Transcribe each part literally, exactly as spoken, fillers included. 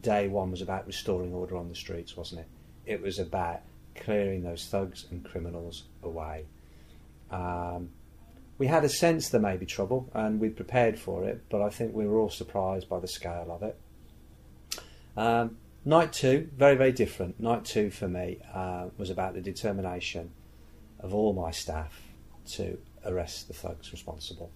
day one was about restoring order on the streets, wasn't it? It was about clearing those thugs and criminals away. Um, we had a sense there may be trouble, and we'd prepared for it, but I think we were all surprised by the scale of it. Um, night two, very, very different. Night two for me uh, was about the determination of all my staff to arrest the thugs responsible.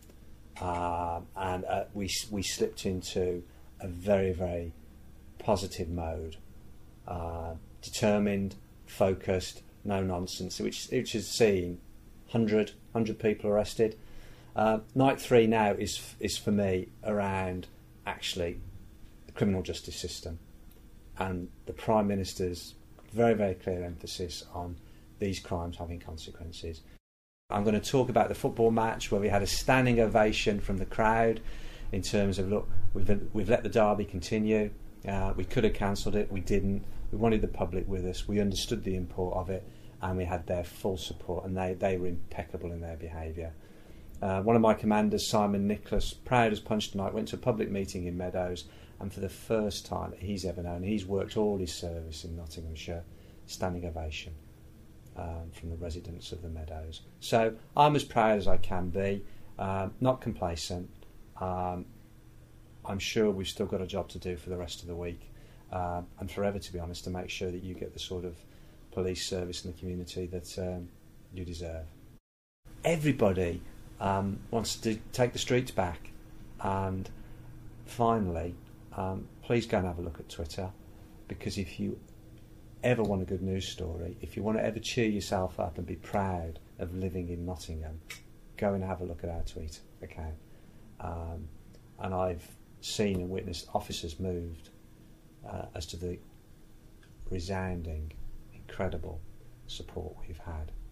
Um, and uh, we we slipped into a very, very positive mode, uh, determined, focused, no nonsense, which which is seeing one hundred people arrested. Uh, night three now is is for me around actually the criminal justice system and the Prime Minister's very, very clear emphasis on these crimes having consequences. I'm going to talk about the football match where we had a standing ovation from the crowd in terms of, look, we've, we've let the derby continue. Uh, we could have cancelled it, we didn't. We wanted the public with us, we understood the import of it, and we had their full support, and they, they were impeccable in their behaviour. Uh, one of my commanders, Simon Nicholas, proud as punch tonight, went to a public meeting in Meadows, and for the first time that he's ever known, he's worked all his service in Nottinghamshire, standing ovation um, from the residents of the Meadows. So I'm as proud as I can be, um, not complacent. Um, I'm sure we've still got a job to do for the rest of the week, uh, and forever, to be honest, to make sure that you get the sort of police service in the community that um, you deserve. Everybody um, wants to take the streets back, and finally, um, please go and have a look at Twitter, because if you ever want a good news story, if you want to ever cheer yourself up and be proud of living in Nottingham, go and have a look at our tweet account. Um, and I've seen and witnessed officers moved uh, as to the resounding, incredible support we've had.